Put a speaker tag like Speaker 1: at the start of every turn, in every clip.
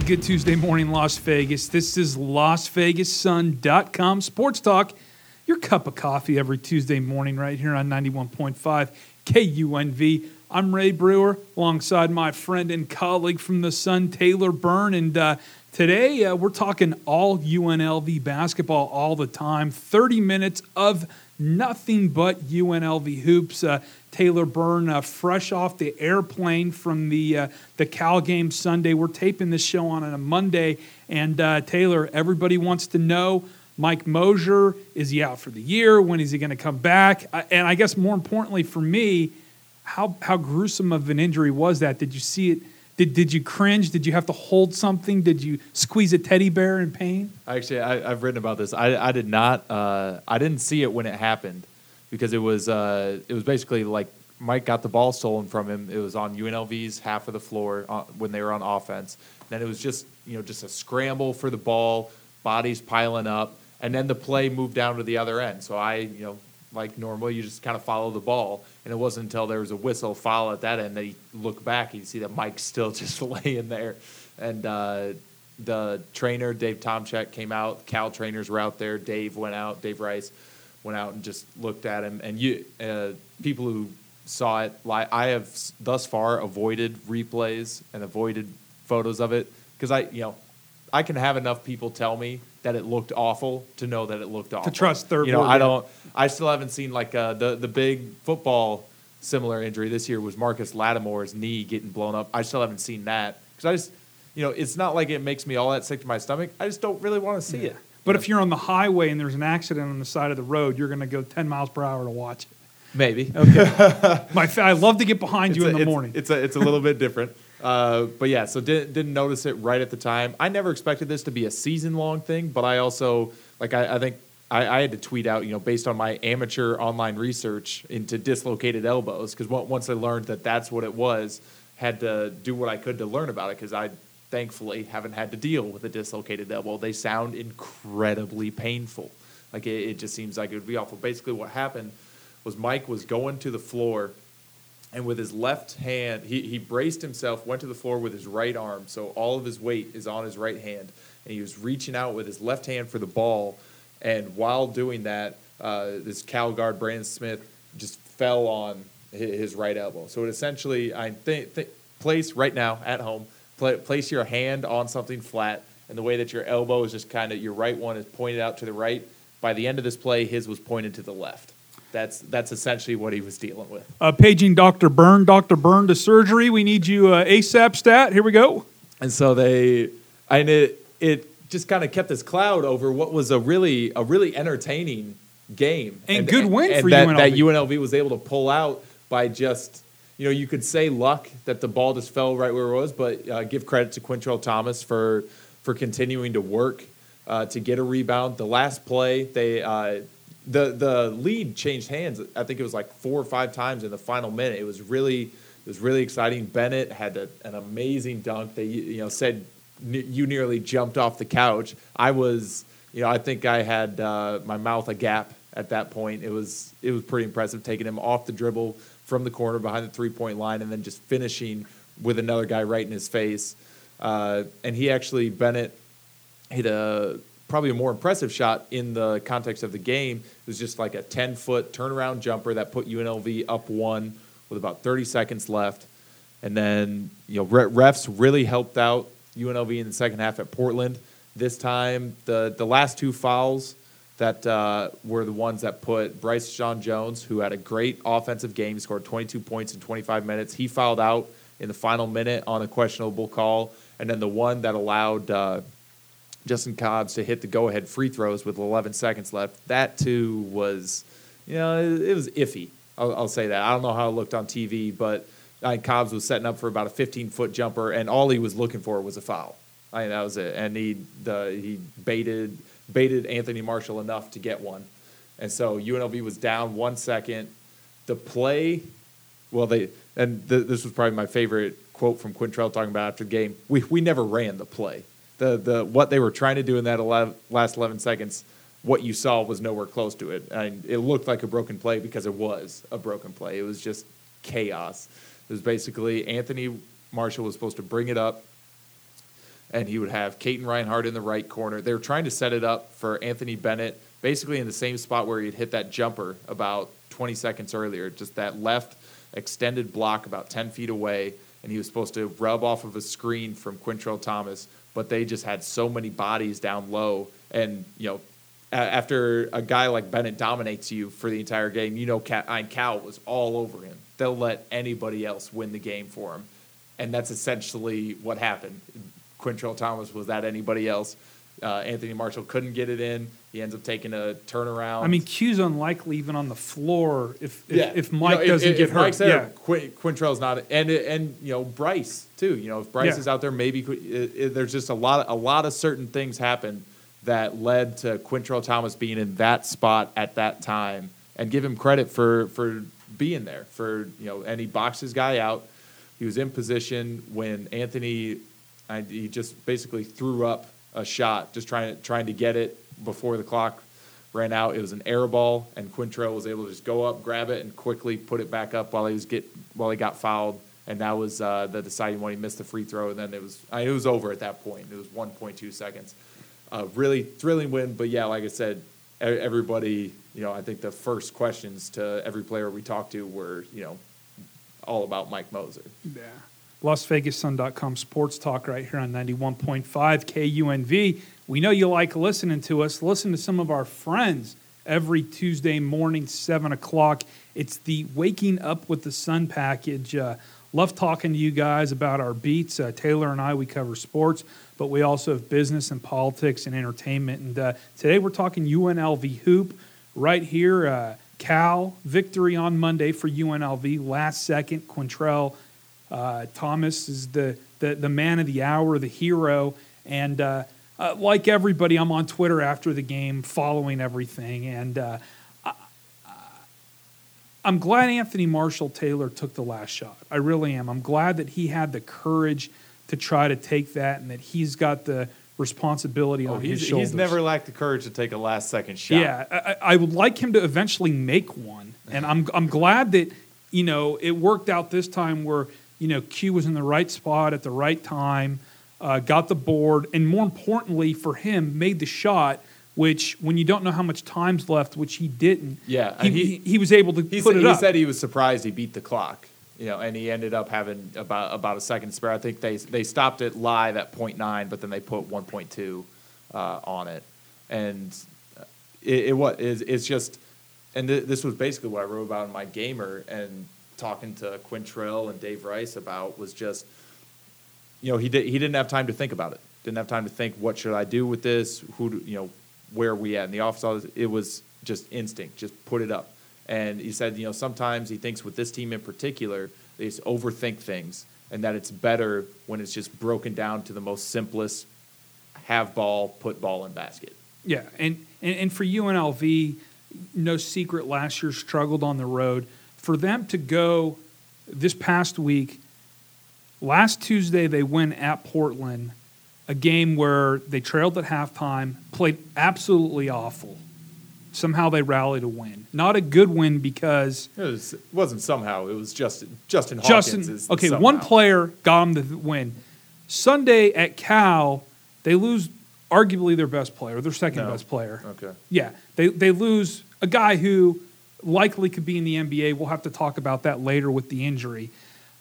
Speaker 1: good Tuesday morning, Las Vegas. This is LasVegasSun.com Sports Talk, your cup of coffee every Tuesday morning right here on 91.5 KUNV. I'm Ray Brewer, alongside my friend and colleague from the Sun, Taylor Byrne. And today we're talking all UNLV basketball all the time. 30 minutes of nothing but UNLV hoops. Taylor Byrne, fresh off the airplane from the Cal game Sunday. We're taping this show on a Monday. And Taylor, everybody wants to know, Mike Mosier, is he out for the year? When is he going to come back? And I guess more importantly for me, how gruesome of an injury was that? Did you see it? Did you cringe? Did you have to hold something? Did you squeeze a teddy bear in pain?
Speaker 2: Actually, I've written about this. I did not. I didn't see it when it happened because it was basically like Mike got the ball stolen from him. It was on UNLV's half of the floor when they were on offense. Then it was just a scramble for the ball, bodies piling up, and then the play moved down to the other end. So like normal, you just kind of follow the ball. And it wasn't until there was a whistle foul at that end that he looked back and you see that Mike's still just laying there. And the trainer, Dave Tomchek, came out. Cal trainers were out there. Dave Rice went out and just looked at him. And people who saw it, I have thus far avoided replays and avoided photos of it because I can have enough people tell me that it looked awful to know that it looked awful.
Speaker 1: To trust third word.
Speaker 2: I still haven't seen the big football similar injury this year was Marcus Lattimore's knee getting blown up. I still haven't seen that because it's not like it makes me all that sick to my stomach. I just don't really want to see it.
Speaker 1: But if you're on the highway and there's an accident on the side of the road, you're going to go 10 miles per hour to watch it.
Speaker 2: Maybe.
Speaker 1: Okay. I love to get behind you in the morning.
Speaker 2: It's a little bit different. But yeah, so didn't notice it right at the time. I never expected this to be a season-long thing, but I also, I think I had to tweet out, based on my amateur online research into dislocated elbows, because once I learned that that's what it was, had to do what I could to learn about it, because I thankfully haven't had to deal with a dislocated elbow. They sound incredibly painful. It just seems like it would be awful. Basically what happened was Mike was going to the floor, and with his left hand, he braced himself, went to the floor with his right arm, so all of his weight is on his right hand, and he was reaching out with his left hand for the ball, and while doing that, this Cal guard, Brandon Smith, just fell on his right elbow. So it essentially, I think place right now at home, place your hand on something flat, and the way that your elbow is just kind of, your right one is pointed out to the right. By the end of this play, his was pointed to the left. That's essentially what he was dealing with.
Speaker 1: Paging Dr. Byrne. Dr. Byrne to surgery. We need you ASAP stat. Here we go.
Speaker 2: And so it just kind of kept this cloud over what was a really entertaining game.
Speaker 1: And good win for
Speaker 2: UNLV.
Speaker 1: UNLV.
Speaker 2: That UNLV was able to pull out by just, you could say luck that the ball just fell right where it was, but give credit to Quintrell Thomas for continuing to work to get a rebound. The last play, the lead changed hands. I think it was like 4 or 5 times in the final minute. It was really exciting. Bennett had an amazing dunk. They said you nearly jumped off the couch. I was I think I had my mouth agape at that point. It was pretty impressive, taking him off the dribble from the corner behind the 3-point line and then just finishing with another guy right in his face. And Bennett hit probably a more impressive shot in the context of the game. It was just like a 10-foot turnaround jumper that put UNLV up 1 with about 30 seconds left. And then, refs really helped out UNLV in the second half at Portland. This time, the last 2 fouls that were the ones that put Bryce Sean Jones, who had a great offensive game, he scored 22 points in 25 minutes. He fouled out in the final minute on a questionable call. And then the one that allowed Justin Cobbs to hit the go-ahead free throws with 11 seconds left. That, too, was, it was iffy. I'll say that. I don't know how it looked on TV, but Cobbs was setting up for about a 15-foot jumper, and all he was looking for was a foul. That was it. And he baited Anthony Marshall enough to get one. And so UNLV was down 1 second. The play, this was probably my favorite quote from Quintrell talking about after the game. We never ran the play. What they were trying to do in that last 11 seconds, what you saw was nowhere close to it. And it looked like a broken play because it was a broken play. It was just chaos. It was basically Anthony Marshall was supposed to bring it up. and he would have Caton Reinhardt in the right corner. They were trying to set it up for Anthony Bennett, basically in the same spot where he'd hit that jumper about 20 seconds earlier, just that left extended block about 10 feet away, and he was supposed to rub off of a screen from Quintrell Thomas, but they just had so many bodies down low, and, after a guy like Bennett dominates you for the entire game, Cal was all over him. They'll let anybody else win the game for him, and that's essentially what happened. Quintrell Thomas was that anybody else. Anthony Marshall couldn't get it in. He ends up taking a turnaround.
Speaker 1: I mean, Q's unlikely even on the floor if Mike doesn't get hurt.
Speaker 2: Mike's there, Quintrell's not, and Bryce too. If Bryce is out there, maybe there's just a lot of certain things happen that led to Quintrell Thomas being in that spot at that time, and give him credit for being there. And he boxed his guy out. He was in position when Anthony, he just basically threw up a shot, just trying to get it before the clock ran out. It was an air ball, and Quintrell was able to just go up, grab it, and quickly put it back up while he got fouled. And that was the deciding one. He missed the free throw, and then it was over at that point. It was 1.2 seconds. Really thrilling win, but yeah, like I said, everybody, I think the first questions to every player we talked to were, all about Mike Moser.
Speaker 1: Yeah. LasVegasSun.com sports talk right here on 91.5 KUNV. We know you like listening to us. Listen to some of our friends every Tuesday morning, 7 o'clock. It's the Waking Up with the Sun package. Love talking to you guys about our beats. Taylor and I, we cover sports, but we also have business and politics and entertainment. And today we're talking UNLV hoop right here. Cal, victory on Monday for UNLV. Last second, Quintrell Thomas is the man of the hour, the hero. And like everybody, I'm on Twitter after the game following everything. And I'm glad Anthony Marshall Taylor took the last shot. I really am. I'm glad that he had the courage to try to take that, and that he's got the responsibility on his shoulders.
Speaker 2: He's never lacked the courage to take a last-second shot.
Speaker 1: Yeah, I would like him to eventually make one, and I'm glad that it worked out this time where Q was in the right spot at the right time, got the board, and more importantly for him, made the shot. Which, when you don't know how much time's left, which he didn't, he was able to put it up.
Speaker 2: He said he was surprised he beat the clock, and he ended up having about a second spare. I think they stopped it live at 0.9, but then they put 1.2 on it, and it's just, and this was basically what I wrote about in my Gamer, and talking to Quintrell and Dave Rice about was just, he didn't have time to think about it. Didn't have time to think, what should I do with this? Where are we at in the office? It was just instinct, just put it up. And he said, sometimes he thinks with this team in particular, they just overthink things, and that it's better when it's just broken down to the most simplest, have ball, put ball in basket.
Speaker 1: Yeah, and for UNLV, no secret, last year struggled on the road. For them to go this past week, last Tuesday they win at Portland, a game where they trailed at halftime, played absolutely awful. Somehow they rallied a win. Not a good win because
Speaker 2: it wasn't somehow. It was Justin Hawkins. Somehow.
Speaker 1: One player got them the win. Sunday at Cal, they lose arguably their best player, their second best player.
Speaker 2: Okay.
Speaker 1: Yeah, they lose a guy who likely could be in the NBA. We'll have to talk about that later with the injury.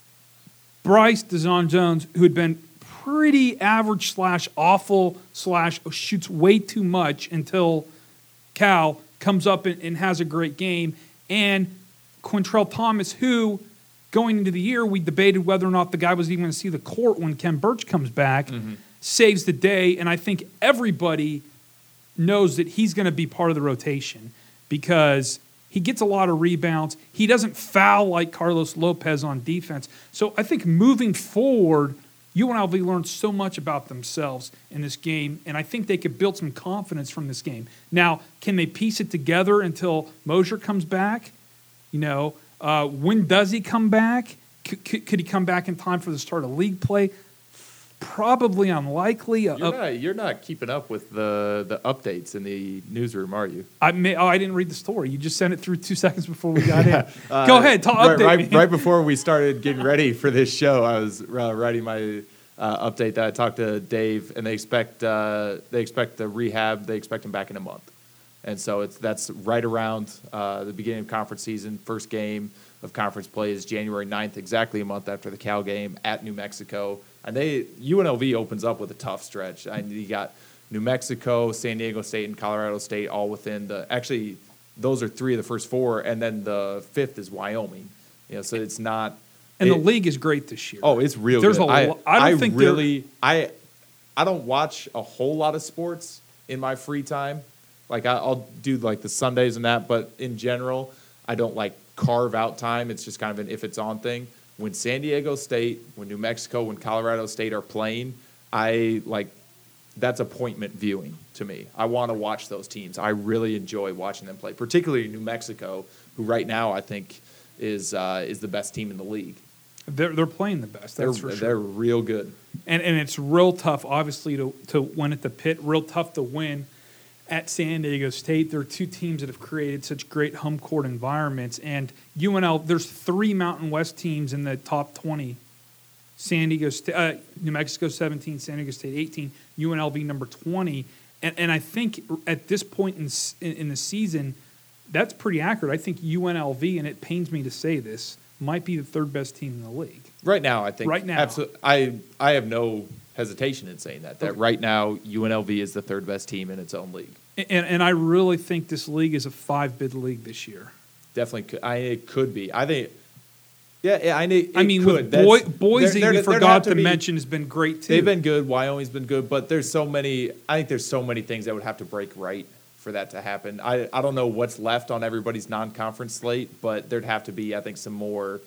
Speaker 1: Bryce DeZon Jones, who had been pretty average / awful / shoots way too much until Cal comes up and has a great game. And Quintrell Thomas, who going into the year, we debated whether or not the guy was even going to see the court when Ken Birch comes back, saves the day. And I think everybody knows that he's going to be part of the rotation because he gets a lot of rebounds. He doesn't foul like Carlos Lopez on defense. So I think moving forward, UNLV learned so much about themselves in this game, and I think they could build some confidence from this game. Now, can they piece it together until Mosier comes back? When does he come back? Could he come back in time for the start of league play? Probably unlikely.
Speaker 2: You're not keeping up with the updates in the newsroom, are you?
Speaker 1: I didn't read the story. You just sent it through 2 seconds before we got in. Go ahead, update me.
Speaker 2: Right before we started getting ready for this show, I was writing my update that I talked to Dave, and they expect the rehab. They expect him back in a month, and so that's right around the beginning of conference season. First game of conference play is January 9th, exactly a month after the Cal game at New Mexico. And UNLV opens up with a tough stretch. You got New Mexico, San Diego State, and Colorado State all within those are three of the first four, and then the fifth is Wyoming. So it's not.
Speaker 1: And the league is great this year.
Speaker 2: Oh, it's real
Speaker 1: There's
Speaker 2: good.
Speaker 1: I
Speaker 2: don't watch a whole lot of sports in my free time. Like I'll do like the Sundays and that, but in general, I don't like carve out time. It's just kind of an if it's on thing. When San Diego State, when New Mexico, when Colorado State are playing, that's appointment viewing to me. I want to watch those teams. I really enjoy watching them play, particularly New Mexico, who right now I think is the best team in the league.
Speaker 1: They're playing the best. That's for sure.
Speaker 2: They're real good,
Speaker 1: and it's real tough, obviously, to win at the Pit. Real tough to win at San Diego State. There are two teams that have created such great home court environments, and UNL. There's three Mountain West teams in the top 20. San Diego State, New Mexico 17, San Diego State 18, UNLV number 20, and I think at this point in the season, that's pretty accurate. I think UNLV, and it pains me to say this, might be the third best team in the league.
Speaker 2: Right now, I think.
Speaker 1: Right now.
Speaker 2: Absolutely. I have no hesitation in saying that right now UNLV is the third best team in its own league.
Speaker 1: And I really think this league is a 5-bid league this year.
Speaker 2: Definitely, it could be. I think. Yeah,
Speaker 1: with Boise, we forgot to mention, has been great too.
Speaker 2: They've been good. Wyoming's been good, but there's so many. I think there's so many things that would have to break right for that to happen. I don't know what's left on everybody's non-conference slate, but there'd have to be, I think, some more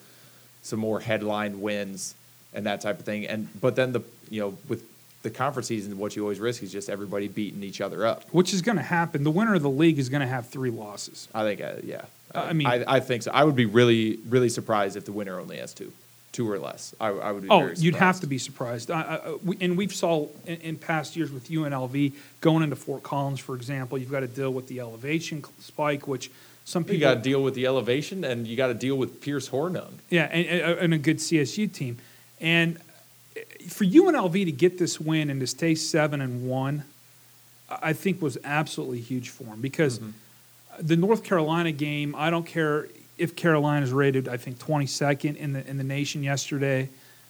Speaker 2: headline wins and that type of thing. But then with the conference season, what you always risk is just everybody beating each other up,
Speaker 1: which is going to happen. The winner of the league is going to have 3 losses.
Speaker 2: I think, yeah. I think so. I would be really, really surprised if the winner only has 2 or less. I would be very surprised.
Speaker 1: You'd have to be surprised. And we've saw in past years with UNLV going into Fort Collins, for example, you've got to deal with the elevation spike, which some people...
Speaker 2: You got to deal with the elevation, and you got to deal with Pierce Hornung.
Speaker 1: Yeah, and a good CSU team. And for UNLV to get this win and to stay 7-1, I think was absolutely huge for them because the North Carolina game, I don't care if Carolina's rated, I think, 22nd in the nation yesterday.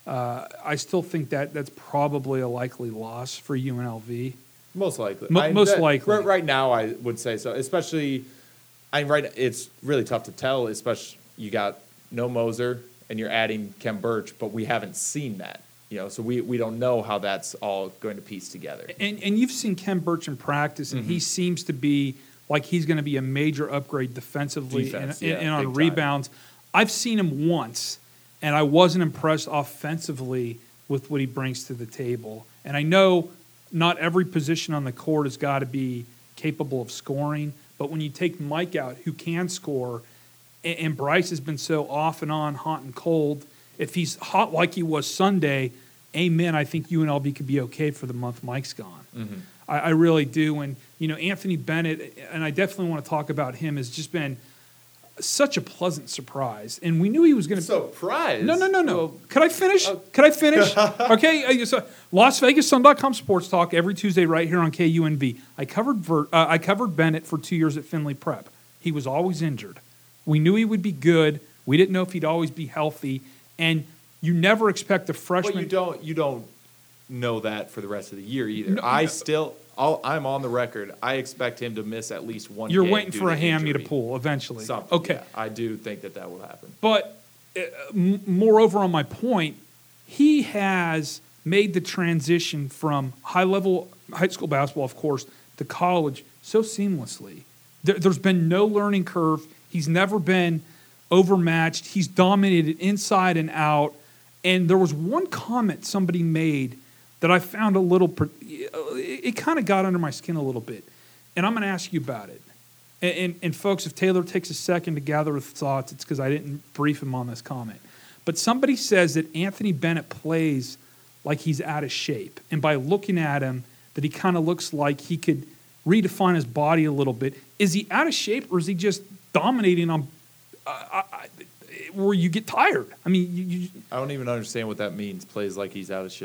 Speaker 1: I still think that's probably a likely loss for UNLV.
Speaker 2: Most likely.
Speaker 1: Most likely.
Speaker 2: Right now, I would say so. Especially, it's really tough to tell. Especially, you got no Moser and you're adding Kem Birch, but we haven't seen that. So we don't know how that's all going to piece together.
Speaker 1: And you've seen Kem Birch in practice, and he seems to be like he's going to be a major upgrade defensively and on rebounds. I've seen him once, and I wasn't impressed offensively with what he brings to the table. And I know not every position on the court has got to be capable of scoring, but when you take Mike out, who can score, and Bryce has been so off and on, hot and cold, if he's hot like he was Sunday, amen, I think UNLV could be okay for the month Mike's gone. I really do. And, Anthony Bennett, and I definitely want to talk about him, has just been such a pleasant surprise. And we knew he was going to...
Speaker 2: Surprise?
Speaker 1: No. Well, Could I finish? Okay. So LasVegasSun.com Sports Talk every Tuesday right here on KUNV. I covered Bennett for 2 years at Findlay Prep. He was always injured. We knew he would be good. We didn't know if he'd always be healthy. And you never expect a freshman...
Speaker 2: But you don't know that for the rest of the year either. I'm on the record. I expect him to miss at least one game.
Speaker 1: You're waiting for a hammy to pull eventually.
Speaker 2: Something.
Speaker 1: Okay.
Speaker 2: Yeah, I do think that will happen.
Speaker 1: But moreover, on my point, he has made the transition from high school basketball, of course, to college so seamlessly. There's been no learning curve. He's never been overmatched. He's dominated inside and out. And there was one comment somebody made that I found it kind of got under my skin a little bit. And I'm going to ask you about it. And folks, if Taylor takes a second to gather his thoughts, it's because I didn't brief him on this comment. But somebody says that Anthony Bennett plays like he's out of shape. And by looking at him, that he kind of looks like he could redefine his body a little bit. Is he out of shape, or is he just dominating on where you get tired? I mean,
Speaker 2: I don't even understand what that means, plays like he's out of shape.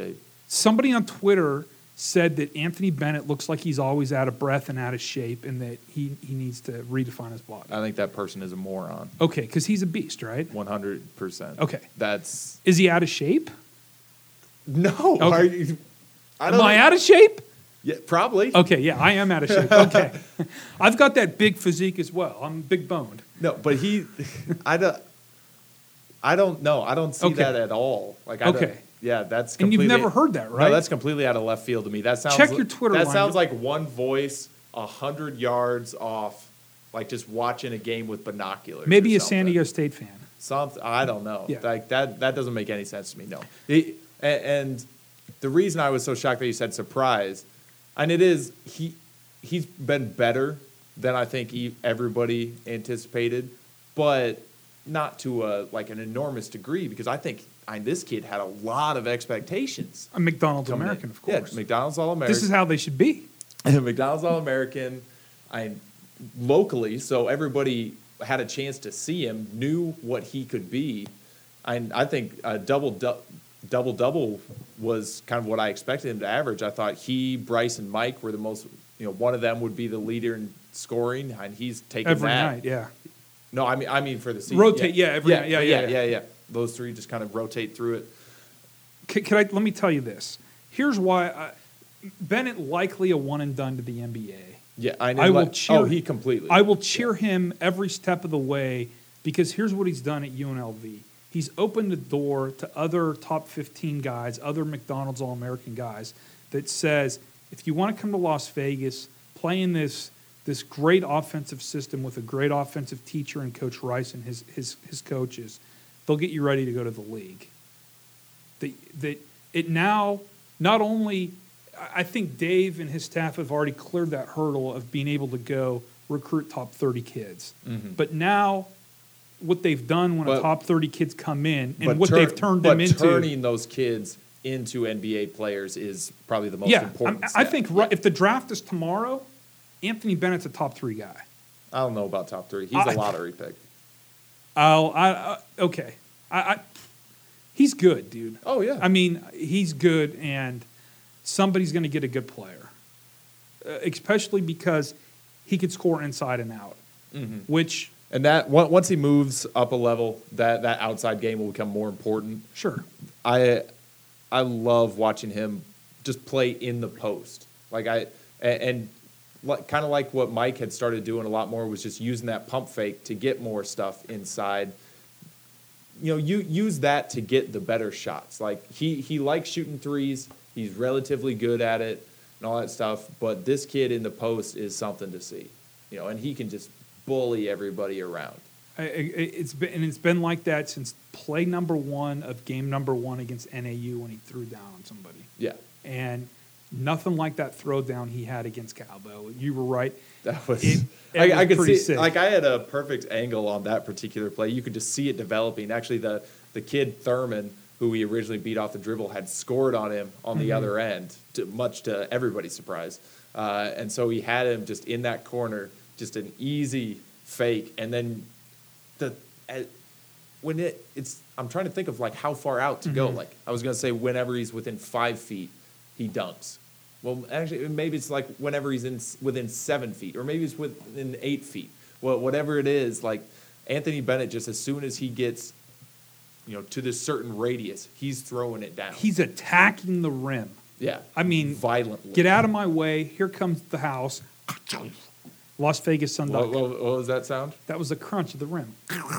Speaker 1: Somebody on Twitter said that Anthony Bennett looks like he's always out of breath and out of shape, and that he needs to redefine his body.
Speaker 2: I think that person is a moron.
Speaker 1: Okay, because he's a beast, right?
Speaker 2: 100%.
Speaker 1: Okay.
Speaker 2: Is
Speaker 1: he out of shape?
Speaker 2: No.
Speaker 1: Okay.
Speaker 2: I
Speaker 1: Am I out of shape?
Speaker 2: Yeah, probably.
Speaker 1: Okay, yeah, I am out of shape. Okay. I've got that big physique as well. I'm big boned.
Speaker 2: No, but I don't know. I don't see that at all. Like, yeah, that's
Speaker 1: and
Speaker 2: completely.
Speaker 1: you've never heard that, right?
Speaker 2: No, that's completely out of left field to me. That sounds.
Speaker 1: Check your Twitter.
Speaker 2: That sounds like one voice 100 yards off, like just watching a game with binoculars.
Speaker 1: Maybe a San Diego State fan.
Speaker 2: Something I don't know.
Speaker 1: Yeah.
Speaker 2: Like that doesn't make any sense to me. No. And the reason I was so shocked that you said surprised, and it is he's been better than I think everybody anticipated, but not to an enormous degree, because I think this kid had a lot of expectations.
Speaker 1: A McDonald's American, of course.
Speaker 2: Yeah, McDonald's All-American.
Speaker 1: This is how they should be.
Speaker 2: McDonald's All-American. Locally, so everybody had a chance to see him, knew what he could be. I think a double was kind of what I expected him to average. I thought Bryce, and Mike were the most. One of them would be the leader in scoring, and he's taken
Speaker 1: every
Speaker 2: that.
Speaker 1: night. Yeah.
Speaker 2: No, I mean for the season.
Speaker 1: Rotate, every night. Yeah.
Speaker 2: Those three just kind of rotate through it.
Speaker 1: Let me tell you this. Here's why Bennett likely a one and done to the NBA.
Speaker 2: Yeah, I know.
Speaker 1: I will cheer.
Speaker 2: He completely.
Speaker 1: I will cheer him every step of the way, because here's what he's done at UNLV. He's opened the door to other top 15 guys, other McDonald's All-American guys, that says, if you want to come to Las Vegas, play in this great offensive system with a great offensive teacher and Coach Rice and his coaches, they'll get you ready to go to the league. It now not only. I think Dave and his staff have already cleared that hurdle of being able to go recruit top 30 kids. Mm-hmm. But now what they've done when a top 30 kids come in and what they've turned them into.
Speaker 2: Turning those kids into NBA players is probably the most important step.
Speaker 1: I think if the draft is tomorrow, Anthony Bennett's a top 3 guy.
Speaker 2: I don't know about top 3. He's a lottery pick.
Speaker 1: Okay. He's good, dude.
Speaker 2: Oh, yeah.
Speaker 1: I mean, he's good, and somebody's going to get a good player, especially because he could score inside and out, which...
Speaker 2: And that once he moves up a level, that outside game will become more important.
Speaker 1: Sure.
Speaker 2: I love watching him just play in the post. Kind of like what Mike had started doing a lot more was just using that pump fake to get more stuff inside. You use that to get the better shots. Like he likes shooting threes. He's relatively good at it and all that stuff. But this kid in the post is something to see. And he can just bully everybody around.
Speaker 1: It's been like that since play number 1 of game number 1 against NAU when he threw down on somebody.
Speaker 2: Yeah.
Speaker 1: And nothing like that throwdown he had against Cal, though. You were right.
Speaker 2: That was.
Speaker 1: I
Speaker 2: could see.
Speaker 1: sick.
Speaker 2: Like I had a perfect angle on that particular play. You could just see it developing. Actually, the kid Thurman, who he originally beat off the dribble, had scored on him on the other end, much to everybody's surprise. And so he had him just in that corner, just an easy fake, and then I'm trying to think of like how far out to go. Like I was gonna say, whenever he's within 5 feet, he dunks. Well, actually, maybe it's like whenever he's within 7 feet, or maybe it's within 8 feet. Well, whatever it is, like Anthony Bennett, just as soon as he gets, to this certain radius, he's throwing it down.
Speaker 1: He's attacking the rim.
Speaker 2: Yeah,
Speaker 1: I mean,
Speaker 2: violently.
Speaker 1: Get out of my way! Here comes the house. Las Vegas Sun.
Speaker 2: What was that sound?
Speaker 1: That was the crunch of the rim.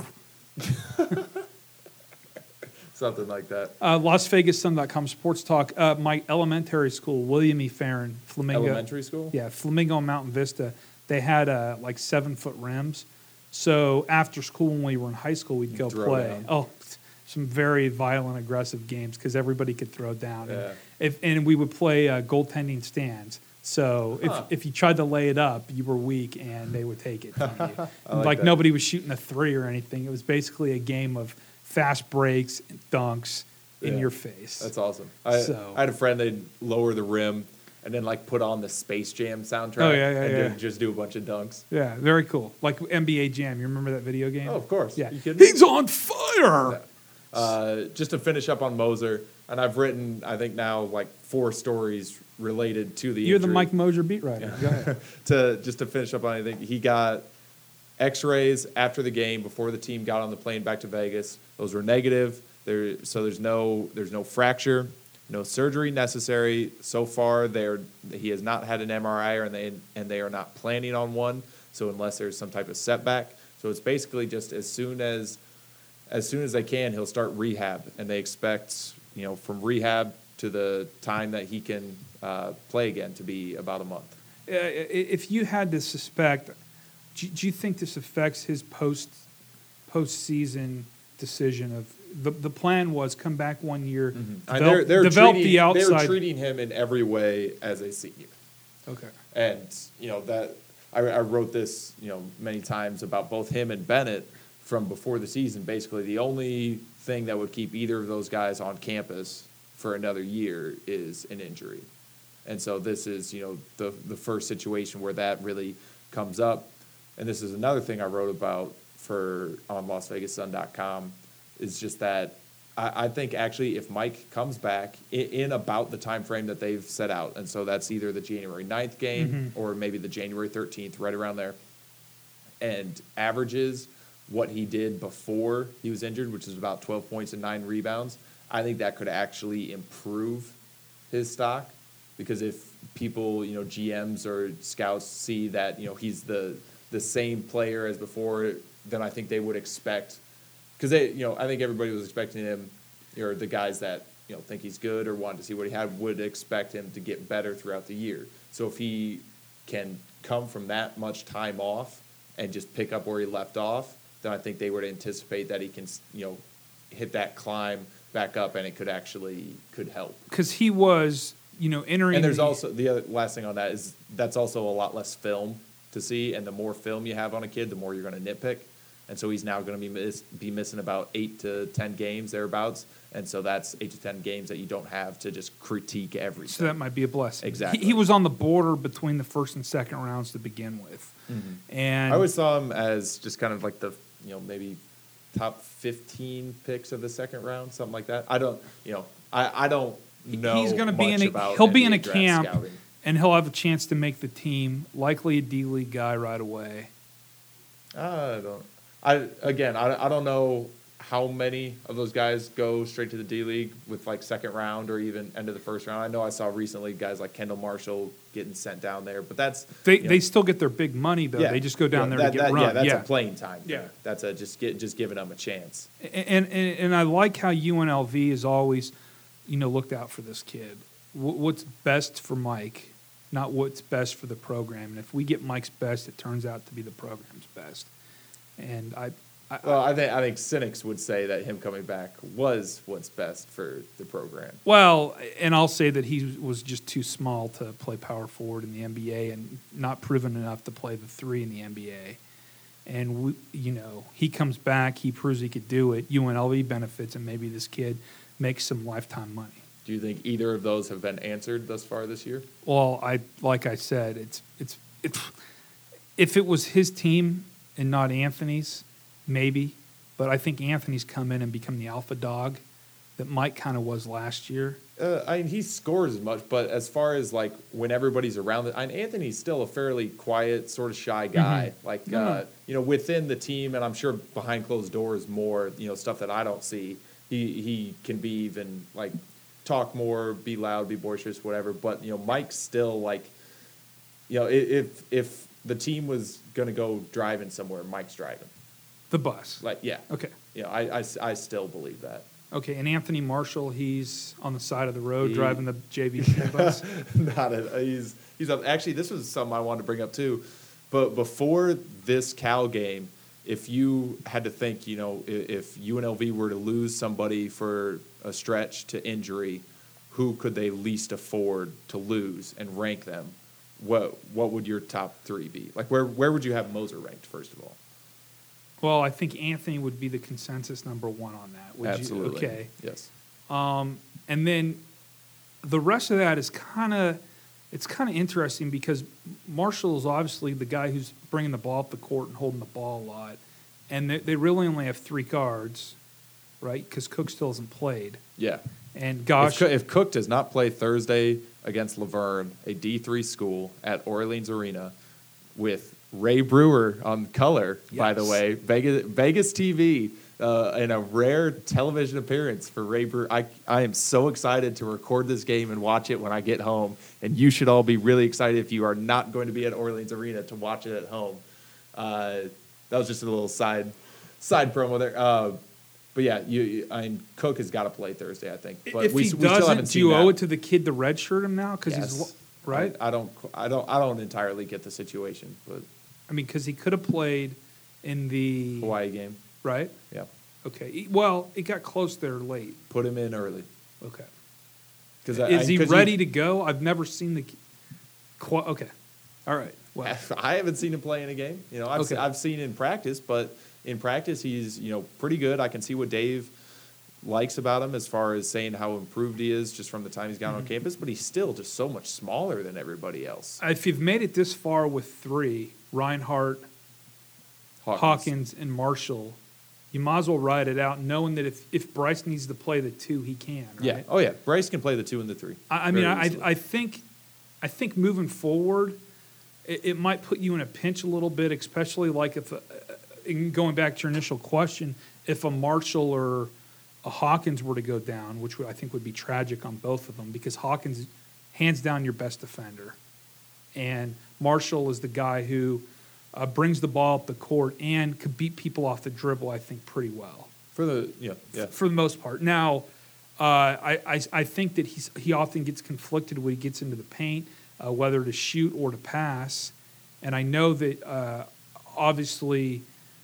Speaker 2: Something like that.
Speaker 1: LasVegasSun.com Sports Talk. My elementary school, William E. Farron, Flamingo.
Speaker 2: Elementary school?
Speaker 1: Yeah, Flamingo and Mountain Vista. They had like 7-foot rims. So after school, when we were in high school, we'd go play.
Speaker 2: Down.
Speaker 1: Oh, some very violent, aggressive games because everybody could throw down.
Speaker 2: Yeah.
Speaker 1: And we would play goaltending stands. So if you tried to lay it up, you were weak, and they would take it from you. like nobody was shooting a 3 or anything. It was basically a game of fast breaks and dunks in your face.
Speaker 2: That's awesome. I had a friend, they'd lower the rim and then like put on the Space Jam soundtrack and just do a bunch of dunks.
Speaker 1: Yeah, very cool. Like NBA Jam. You remember that video game?
Speaker 2: Oh, of course.
Speaker 1: Yeah.
Speaker 2: You kidding me?
Speaker 1: He's on fire!
Speaker 2: Yeah. Just to finish up on Moser, And I've written, I think now, like 4 stories related to the
Speaker 1: You're
Speaker 2: injury.
Speaker 1: the Mike Mosier beat writer. Go ahead.
Speaker 2: To finish up on anything, he got X-rays after the game before the team got on the plane back to Vegas. Those were negative. So there's no fracture, no surgery necessary. So far, he has not had an MRI, and they are not planning on one. So unless there's some type of setback, so it's basically just as soon as they can, he'll start rehab, and they expect from rehab to the time that he can play again to be about a month.
Speaker 1: If you had to suspect, do you think this affects his postseason decision of the plan was come back 1 year, develop the outside.
Speaker 2: They're treating him in every way as a senior.
Speaker 1: Okay.
Speaker 2: And that I wrote this many times about both him and Bennett from before the season. Basically, the only thing that would keep either of those guys on campus for another year is an injury. And so this is the first situation where that really comes up. And this is another thing I wrote about on LasVegasSun.com, is just that I think actually if Mike comes back in about the time frame that they've set out, and so that's either the January 9th game or maybe the January 13th, right around there, and averages what he did before he was injured, which is about 12 points and 9 rebounds, I think that could actually improve his stock, because if people, GMs or scouts see that, he's the same player as before, then I think they would expect, because I think everybody was expecting him, or the guys that think he's good or wanted to see what he had would expect him to get better throughout the year. So if he can come from that much time off and just pick up where he left off, then I think they would anticipate that he can hit that climb back up, and it could help.
Speaker 1: Because he was entering.
Speaker 2: And there's also the other last thing on that is that's also a lot less film to see, and the more film you have on a kid, the more you're going to nitpick. And so he's now going to be missing about 8 to 10 games thereabouts, and so that's 8 to 10 games that you don't have to just critique everything.
Speaker 1: So that might be a blessing.
Speaker 2: Exactly.
Speaker 1: He was on the border between the first and second rounds to begin with, and
Speaker 2: I always saw him as just kind of like the maybe top 15 picks of the second round, something like that. I don't know.
Speaker 1: He's going to be
Speaker 2: he'll
Speaker 1: be in a
Speaker 2: draft
Speaker 1: camp,
Speaker 2: scouting.
Speaker 1: and he'll have a chance to make the team. Likely a D-League guy right away.
Speaker 2: I don't know how many of those guys go straight to the D-League with like second round or even end of the first round. I know I saw recently guys like Kendall Marshall getting sent down there, but that's
Speaker 1: they still get their big money though.
Speaker 2: Yeah.
Speaker 1: They just go down there to get run.
Speaker 2: Yeah, that's a playing time.
Speaker 1: Yeah,
Speaker 2: that's just giving them a chance.
Speaker 1: And I like how UNLV is always, looked out for this kid. What's best for Mike, not what's best for the program. And if we get Mike's best, it turns out to be the program's best. And I
Speaker 2: think cynics would say that him coming back was what's best for the program.
Speaker 1: Well, and I'll say that he was just too small to play power forward in the NBA and not proven enough to play the 3 in the NBA. And he comes back, he proves he could do it. UNLV benefits, and maybe this kid makes some lifetime money.
Speaker 2: Do you think either of those have been answered thus far this year?
Speaker 1: Well, like I said, it's if it was his team and not Anthony's, maybe. But I think Anthony's come in and become the alpha dog that Mike kind of was last year.
Speaker 2: He scores as much, but as far as like when everybody's around it, Anthony's still a fairly quiet, sort of shy guy. Like within the team, and I'm sure behind closed doors more, stuff that I don't see. He can be even like talk more, be loud, be boisterous, whatever. But Mike's still like, if the team was gonna go driving somewhere, Mike's driving.
Speaker 1: The bus.
Speaker 2: Like, yeah.
Speaker 1: Okay.
Speaker 2: I still believe that.
Speaker 1: Okay, and Anthony Marshall, he's on the side of the road driving the JV bus.
Speaker 2: He's up. Actually, this was something I wanted to bring up too. But before this Cal game, if you had to think, if UNLV were to lose somebody for a stretch to injury, who could they least afford to lose and rank them? What would your top 3 be? Like, where would you have Moser ranked, first of all?
Speaker 1: Well, I think Anthony would be the consensus number 1 on that. Would
Speaker 2: Absolutely.
Speaker 1: You? Okay.
Speaker 2: Yes.
Speaker 1: And then the rest of that is kind of interesting because Marshall is obviously the guy who's bringing the ball up the court and holding the ball a lot, and they really only have 3 guards, right? Because Cook still hasn't played.
Speaker 2: Yeah.
Speaker 1: And gosh,
Speaker 2: if Cook does not play Thursday against Laverne, a D3 school at Orleans Arena, with Ray Brewer on color, by the way, Vegas TV, and a rare television appearance for Ray Brewer. I am so excited to record this game and watch it when I get home, and you should all be really excited if you are not going to be at Orleans Arena to watch it at home. That was just a little side promo there. But yeah, Cook has got to play Thursday, I think. But
Speaker 1: if he doesn't, do you owe it to the kid to redshirt him now? Because he's right.
Speaker 2: I don't entirely get the situation, but
Speaker 1: I mean, because he could have played in the
Speaker 2: Hawaii game,
Speaker 1: right?
Speaker 2: Yeah.
Speaker 1: Okay. Well, it got close there late.
Speaker 2: Put him in early.
Speaker 1: Okay.
Speaker 2: Is
Speaker 1: he ready to go? I've never seen the. Okay. All right.
Speaker 2: Well, I haven't seen him play in a game. You know, I've seen in practice, but in practice he's pretty good. I can see what Dave likes about him as far as saying how improved he is just from the time he's gotten on campus, but he's still just so much smaller than everybody else.
Speaker 1: If you've made it this far with three, Reinhardt, Hawkins, and Marshall, you might as well ride it out knowing that if Bryce needs to play the two, he can, right?
Speaker 2: Yeah. Oh, yeah. Bryce can play the 2 and the 3.
Speaker 1: I think moving forward, it might put you in a pinch a little bit, especially like if, going back to your initial question, if a Marshall or a Hawkins were to go down, which I think would be tragic on both of them, because Hawkins, hands down, your best defender. And Marshall is the guy who brings the ball up the court and could beat people off the dribble, I think, pretty well.
Speaker 2: For the
Speaker 1: most part. Now, I think that he often gets conflicted when he gets into the paint, whether to shoot or to pass. And I know that obviously,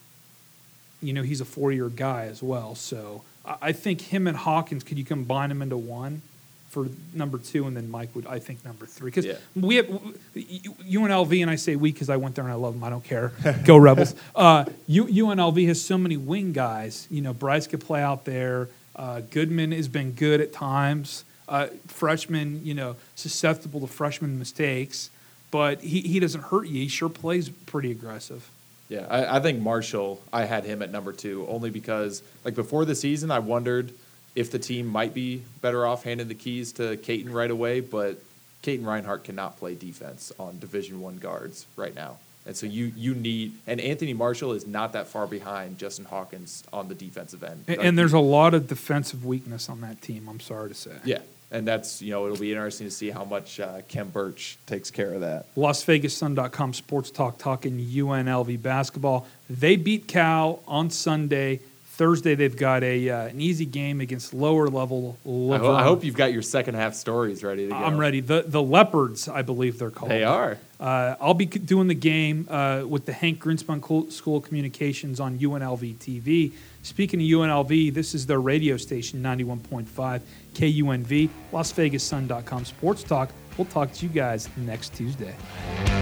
Speaker 1: he's a 4-year guy as well. So I think him and Hawkins, could you combine them into one for number 2, and then Mike would, I think, number 3. Because we have UNLV, and I say we because I went there and I love them. I don't care. Go Rebels. UNLV has so many wing guys. Bryce could play out there. Goodman has been good at times. Freshman, susceptible to freshman mistakes. But he doesn't hurt you. He sure plays pretty aggressive.
Speaker 2: Yeah, I think Marshall, I had him at number 2 only because, before the season, I wondered if the team might be better off handing the keys to Caton right away, but Caton Reinhardt cannot play defense on Division I guards right now. And so you need – and Anthony Marshall is not that far behind Justin Hawkins on the defensive end.
Speaker 1: And there's a lot of defensive weakness on that team, I'm sorry to say.
Speaker 2: Yeah, and that's – it'll be interesting to see how much Kem Birch takes care of that.
Speaker 1: LasVegasSun.com Sports Talk talking UNLV basketball. They beat Cal on Sunday. Thursday, they've got an easy game against lower-level Laverne.
Speaker 2: I hope you've got your second-half stories ready to go.
Speaker 1: I'm ready. The Leopards, I believe they're called.
Speaker 2: They are.
Speaker 1: I'll be doing the game with the Hank Greenspan School of Communications on UNLV TV. Speaking of UNLV, this is their radio station, 91.5 KUNV, LasVegasSun.com Sports Talk. We'll talk to you guys next Tuesday.